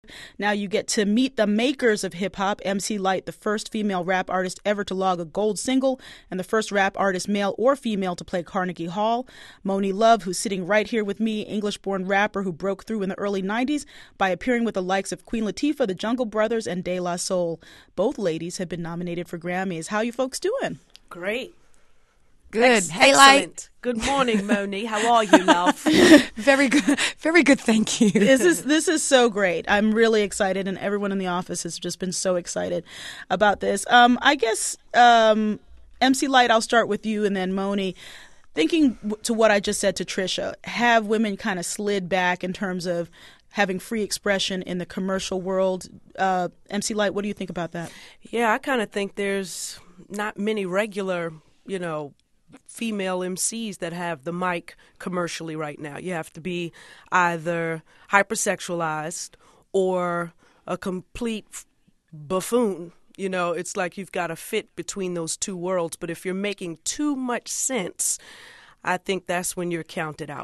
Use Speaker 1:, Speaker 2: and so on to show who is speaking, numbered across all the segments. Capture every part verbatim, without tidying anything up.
Speaker 1: Now you get to meet the makers of hip-hop. M C Lyte, the first female rap artist ever to log a gold single and the first rap artist, male or female, to play Carnegie Hall. Monie Love, who's sitting right here with me, English-born rapper who broke through in the early nineties by appearing with the likes of Queen Latifah, the Jungle Brothers, and De La Soul. Both ladies have been nominated for Grammys. How you folks doing?
Speaker 2: Great.
Speaker 3: Good.
Speaker 2: Ex-
Speaker 3: hey,
Speaker 2: excellent.
Speaker 3: Lyte.
Speaker 2: Good morning, Monie. How are you, love?
Speaker 3: Very good. Very good. Thank you.
Speaker 1: This is this is so great. I'm really excited, and everyone in the office has just been so excited about this. Um, I guess um, M C Lyte, I'll start with you, and then Monie. Thinking to what I just said to Trisha, have women kind of slid back in terms of having free expression in the commercial world? Uh, M C Lyte, what do you think about that?
Speaker 2: Yeah, I kind of think there's not many regular, you know, female M Cs that have the mic commercially right now. You have to be either hypersexualized or a complete buffoon. You know, it's like you've got to fit between those two worlds. But if you're making too much sense, I think that's when you're counted out.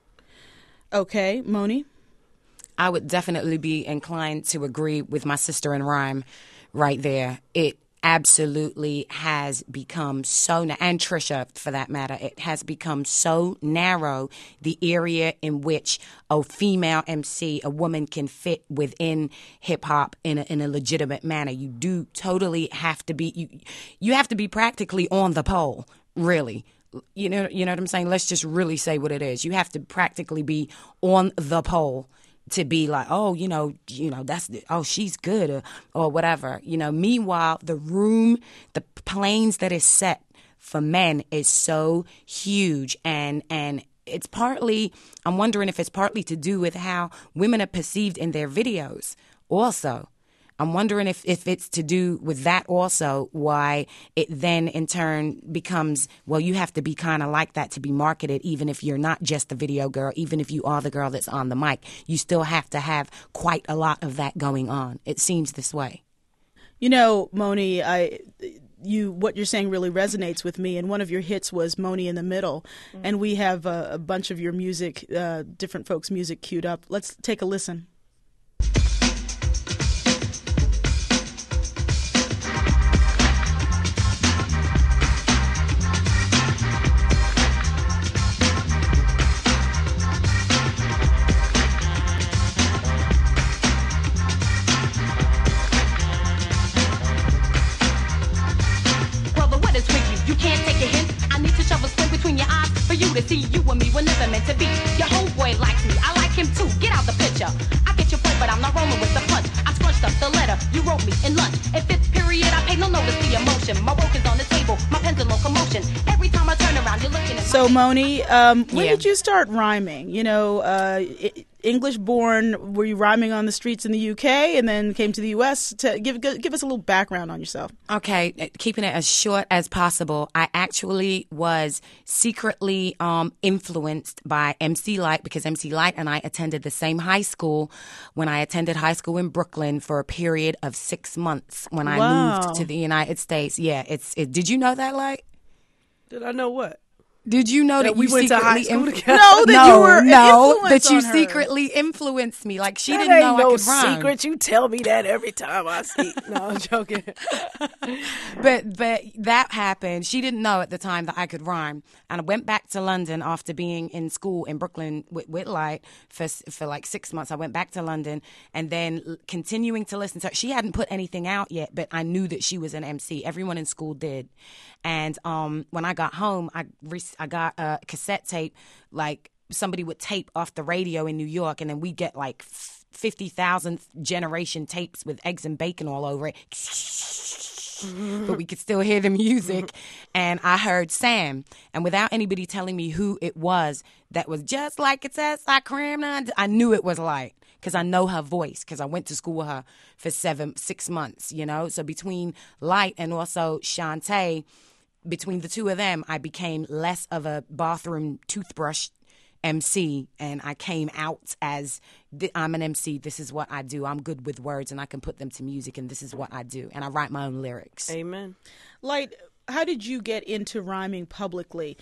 Speaker 1: Okay, Monie?
Speaker 3: I would definitely be inclined to agree with my sister in rhyme right there. It absolutely has become so, na- and Trisha for that matter, it has become so narrow, the area in which a female M C, a woman, can fit within hip hop in a, in a legitimate manner. You do totally have to be, you, you have to be practically on the pole, really. You know, you know what I'm saying? Let's just really say what it is. You have to practically be on the pole to be like, oh, you know, you know, that's, oh, she's good, or, or whatever. You know, meanwhile, the room, the planes that is set for men is so huge. And, and it's partly, I'm wondering if it's partly to do with how women are perceived in their videos also. I'm wondering if, if it's to do with that also, why it then in turn becomes, well, you have to be kind of like that to be marketed, even if you're not just the video girl, even if you are the girl that's on the mic. You still have to have quite a lot of that going on. It seems this way.
Speaker 1: You know, Monie, I... You, what you're saying really resonates with me, and one of your hits was Monie in the Middle, mm-hmm. and we have a, a bunch of your music, uh, different folks' music queued up. Let's take a listen.
Speaker 4: To see you and me were never meant to be. Your homeboy likes me, I like him too. Get out the picture. I get your point, but I'm not rolling with the punch. I scrunched up the letter you wrote me in lunch. In fifth period, I paid no notice to your motion. My work is on the table, my pen's in locomotion. Every time I turn around, you're looking at.
Speaker 1: So, Monie, um, when
Speaker 3: yeah.
Speaker 1: did you start rhyming? You know, uh, English-born. Were you rhyming on the streets in the U K and then came to the U S? To give give us a little background on yourself.
Speaker 3: Okay, keeping it as short as possible. I actually was secretly um, influenced by M C Lyte because M C Lyte and I attended the same high school when I attended high school in Brooklyn for a period of six months when I
Speaker 1: Wow.
Speaker 3: moved to the United States. Yeah, it's. It, did you know that, Lyte?
Speaker 2: Did I know what?
Speaker 3: Did you know that,
Speaker 2: That we
Speaker 3: you
Speaker 2: went to high
Speaker 3: secretly
Speaker 2: school
Speaker 3: inf-
Speaker 2: together?
Speaker 1: No, that
Speaker 3: no,
Speaker 1: you were an
Speaker 3: no,
Speaker 1: influence
Speaker 3: that you
Speaker 1: on her.
Speaker 3: secretly influenced me. Like she
Speaker 2: That
Speaker 3: didn't
Speaker 2: ain't
Speaker 3: know
Speaker 2: no
Speaker 3: I could rhyme.
Speaker 2: secret. You tell me that every time I see. No, I'm joking.
Speaker 3: But but that happened. She didn't know at the time that I could rhyme, and I went back to London after being in school in Brooklyn with, with Lyte for for like six months. I went back to London, and then l- continuing to listen to her. She hadn't put anything out yet, but I knew that she was an M C. Everyone in school did, and um, when I got home, I re- I got a cassette tape, like somebody would tape off the radio in New York, and then we get like fifty thousand generation tapes with eggs and bacon all over it. But we could still hear the music. And I heard Sam. And without anybody telling me who it was, that was just like it says, I crammed on. I knew it was Lyte because I know her voice because I went to school with her for seven, six months, you know. So between Lyte and also Shantae, between the two of them, I became less of a bathroom toothbrush M C, and I came out as I'm an M C. This is what I do. I'm good with words, and I can put them to music, and this is what I do. And I write my own lyrics.
Speaker 2: Amen.
Speaker 1: Lyte, how did you get into rhyming publicly?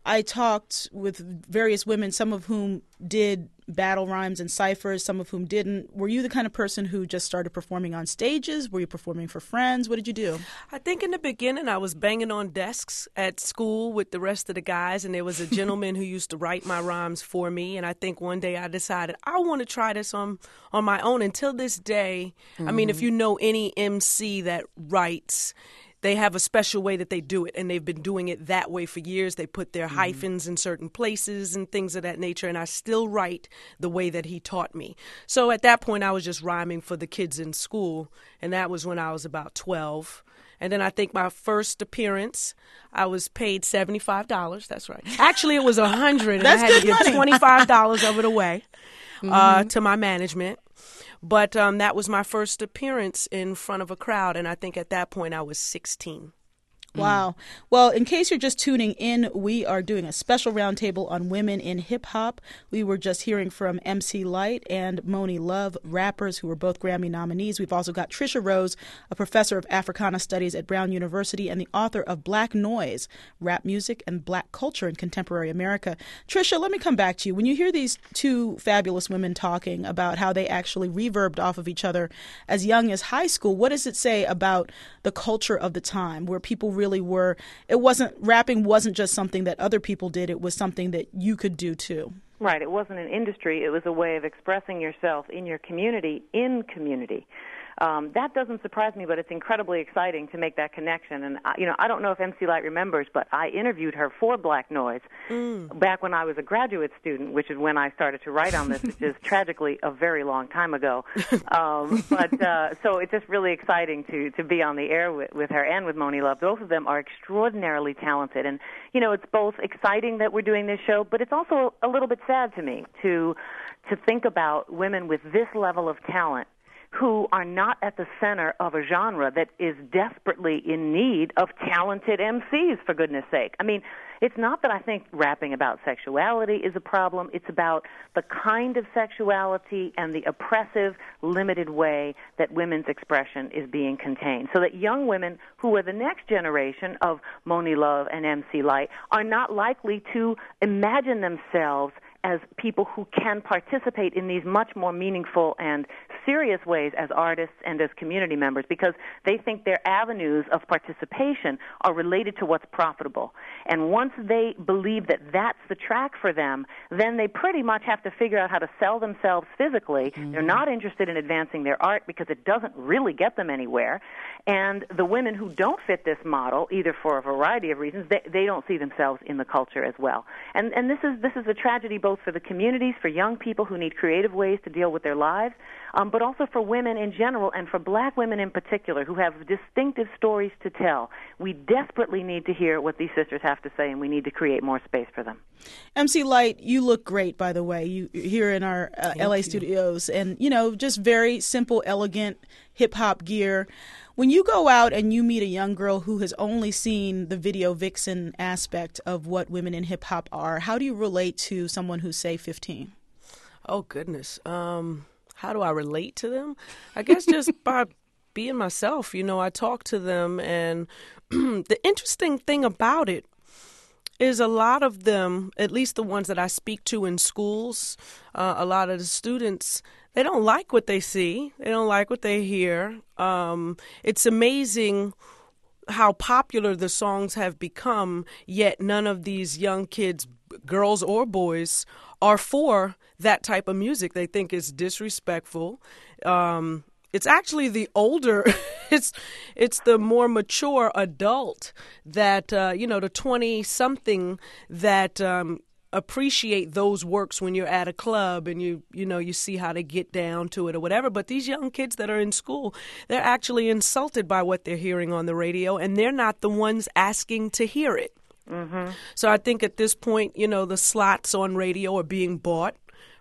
Speaker 1: I talked with various women, some of whom did battle rhymes and ciphers, some of whom didn't. Were you the kind of person who just started performing on stages? Were you performing for friends? What did you do?
Speaker 2: I think in the beginning I was banging on desks at school with the rest of the guys, and there was a gentleman who used to write my rhymes for me, and I think one day I decided I want to try this on, on my own. Until this day, mm-hmm. I mean, if you know any M C that writes, they have a special way that they do it, and they've been doing it that way for years. They put their mm-hmm. hyphens in certain places and things of that nature, and I still write the way that he taught me. So at that point, I was just rhyming for the kids in school, and that was when I was about twelve. And then I think my first appearance, I was paid seventy-five dollars. That's right. Actually, it was one hundred dollars, and I had to give
Speaker 1: money.
Speaker 2: twenty-five dollars of it away
Speaker 1: mm-hmm.
Speaker 2: uh, to my management. But um, that was my first appearance in front of a crowd, and I think at that point I was sixteen.
Speaker 1: Wow. Well, in case you're just tuning in, we are doing a special roundtable on women in hip-hop. We were just hearing from M C Lyte and Monie Love, rappers who were both Grammy nominees. We've also got Trisha Rose, a professor of Africana Studies at Brown University and the author of Black Noise, Rap Music and Black Culture in Contemporary America. Trisha, let me come back to you. When you hear these two fabulous women talking about how they actually reverbed off of each other as young as high school, what does it say about the culture of the time where people really were, it wasn't, rapping wasn't just something that other people did, it was something that you could do too?
Speaker 5: Right, it wasn't an industry, it was a way of expressing yourself in your community, in community. Um, that doesn't surprise me, but it's incredibly exciting to make that connection. And, I, you know, I don't know if M C Lyte remembers, but I interviewed her for Black Noise mm. back when I was a graduate student, which is when I started to write on this, which is tragically a very long time ago. Um, but uh, so it's just really exciting to, to be on the air with, with her and with Monie Love. Both of them are extraordinarily talented. And, you know, it's both exciting that we're doing this show, but it's also a little bit sad to me to to think about women with this level of talent who are not at the center of a genre that is desperately in need of talented M Cs, for goodness sake. I mean, it's not that I think rapping about sexuality is a problem. It's about the kind of sexuality and the oppressive, limited way that women's expression is being contained. So that young women who are the next generation of Monie Love and M C Lyte are not likely to imagine themselves as people who can participate in these much more meaningful and serious ways as artists and as community members, because they think their avenues of participation are related to what's profitable. And once they believe that that's the track for them, then they pretty much have to figure out how to sell themselves physically. Mm-hmm. They're not interested in advancing their art because it doesn't really get them anywhere. And the women who don't fit this model, either for a variety of reasons, they, they don't see themselves in the culture as well. And and this is this is a tragedy both for the communities, for young people who need creative ways to deal with their lives, um, but also for women in general and for black women in particular who have distinctive stories to tell. We desperately need to hear what these sisters have to say, and we need to create more space for them.
Speaker 1: M C Lyte, you look great, by the way. You here in our uh, L A you. studios, and you know, just very simple, elegant hip hop gear. When you go out and you meet a young girl who has only seen the video vixen aspect of what women in hip hop are, how do you relate to someone who's, say, fifteen?
Speaker 2: Oh, goodness. Um, how do I relate to them? I guess just by being myself. You know, I talk to them, and the interesting thing about it is a lot of them, at least the ones that I speak to in schools, uh, a lot of the students, they don't like what they see. They don't like what they hear. Um, it's amazing how popular the songs have become, yet none of these young kids, girls or boys, are for that type of music. They think it's disrespectful. Um, it's actually the older, it's it's the more mature adult that, uh, you know, the twenty-something that um, appreciate those works when you're at a club and you, you know, you see how they get down to it or whatever. But these young kids that are in school, they're actually insulted by what they're hearing on the radio, and they're not the ones asking to hear it. Mm-hmm. So I think at this point, you know, the slots on radio are being bought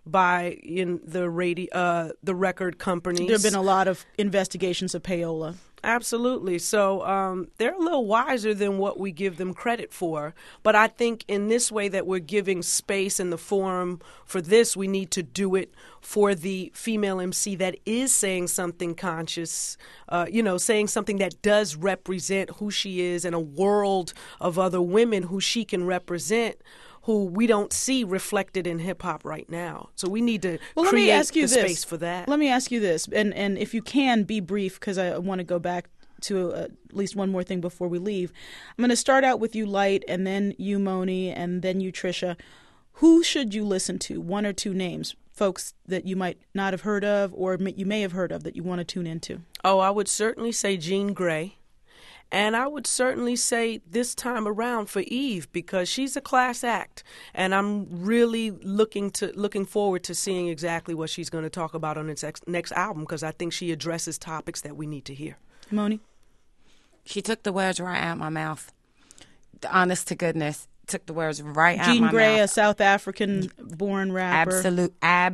Speaker 2: by in the radio, uh, the record companies.
Speaker 1: There have been a lot of investigations of payola.
Speaker 2: Absolutely. So um, they're a little wiser than what we give them credit for. But I think in this way that we're giving space and the forum for this, we need to do it for the female M C that is saying something conscious, uh, you know, saying something that does represent who she is in a world of other women who she can represent, who we don't see reflected in hip-hop right now. So we need to
Speaker 1: well,
Speaker 2: create
Speaker 1: let me ask you
Speaker 2: the
Speaker 1: this.
Speaker 2: space for that.
Speaker 1: Let me ask you this, and, and if you can, be brief, because I want to go back to uh, at least one more thing before we leave. I'm going to start out with you, Light, and then you, Moni, and then you, Trisha. Who should you listen to? One or two names, folks that you might not have heard of or you may have heard of that you want to tune into.
Speaker 2: Oh, I would certainly say Jean Grae. And I would certainly say this time around for Eve, because she's a class act, and I'm really looking to looking forward to seeing exactly what she's going to talk about on its ex- next album, because I think she addresses topics that we need to hear.
Speaker 1: Moni?
Speaker 3: She took the words right out of my mouth. Honest to goodness. Took the words right out
Speaker 1: Jean
Speaker 3: my
Speaker 1: Grae,
Speaker 3: mouth.
Speaker 1: a South African-born rapper.
Speaker 3: Absolute,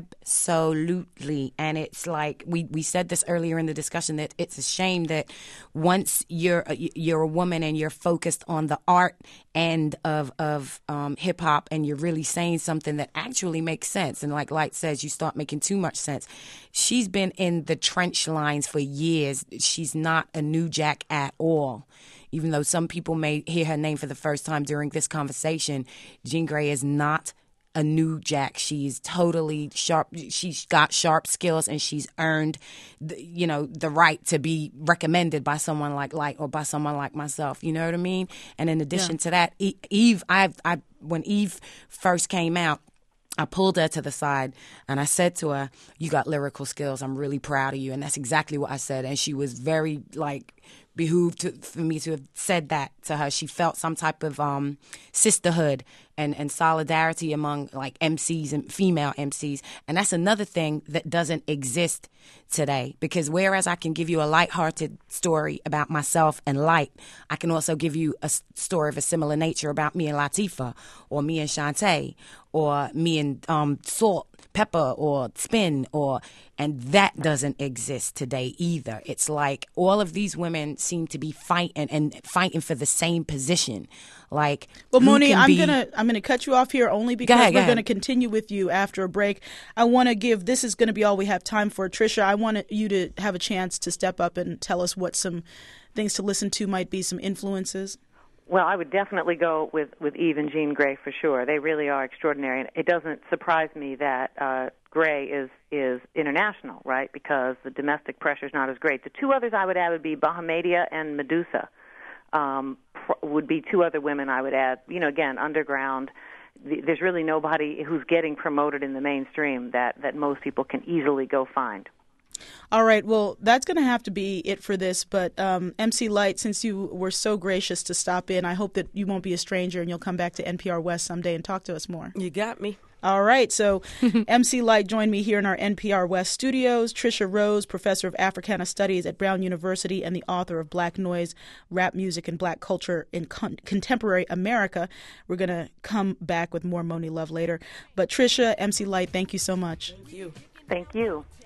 Speaker 3: absolutely. And it's like we, we said this earlier in the discussion, that it's a shame that once you're a, you're a woman and you're focused on the art end of of um, hip hop, and you're really saying something that actually makes sense. And like Light says, you start making too much sense. She's been in the trench lines for years. She's not a new jack at all. Even though some people may hear her name for the first time during this conversation, Jean Grae is not a new jack. She's totally sharp. She's got sharp skills, and she's earned, the, you know, the right to be recommended by someone like Light or by someone like myself. You know what I mean? And in addition yeah. to that, Eve, I, I, when Eve first came out, I pulled her to the side and I said to her, "You got lyrical skills. I'm really proud of you." And that's exactly what I said. And she was very like. behooved to, for me to have said that to her. She felt some type of um, sisterhood and, and solidarity among like M Cs and female M Cs. And that's another thing that doesn't exist today, because whereas I can give you a lighthearted story about myself and Light, I can also give you a story of a similar nature about me and Latifah, or me and Shantae, or me and um, Salt, Pepper, or Spin, or and that doesn't exist today either. It's like all of these women seem to be fighting and fighting for the same position. Like,
Speaker 1: well, Moni, I'm
Speaker 3: be...
Speaker 1: gonna I'm gonna cut you off here only because
Speaker 3: ahead,
Speaker 1: we're
Speaker 3: go
Speaker 1: gonna continue with you after a break. I want to give this is going to be all we have time for. Trisha, I want you to have a chance to step up and tell us what some things to listen to might be, some influences.
Speaker 5: Well, I would definitely go with, with Eve and Jean Grae for sure. They really are extraordinary. And it doesn't surprise me that uh, Grae is, is international, right, because the domestic pressure is not as great. The two others I would add would be Bahamadia and Medusa, um, pr- would be two other women I would add. You know, again, underground. The, there's really nobody who's getting promoted in the mainstream that, that most people can easily go find.
Speaker 1: All right, well, that's going to have to be it for this, but um, M C Light, since you were so gracious to stop in, I hope that you won't be a stranger and you'll come back to N P R West someday and talk to us more.
Speaker 2: You got me.
Speaker 1: All right, so M C Light joined me here in our N P R West studios. Trisha Rose, professor of Africana Studies at Brown University and the author of Black Noise, Rap Music and Black Culture in Con- Contemporary America. We're going to come back with more Moni Love later. But Trisha, M C Light, thank you so much.
Speaker 2: Thank you.
Speaker 5: Thank you.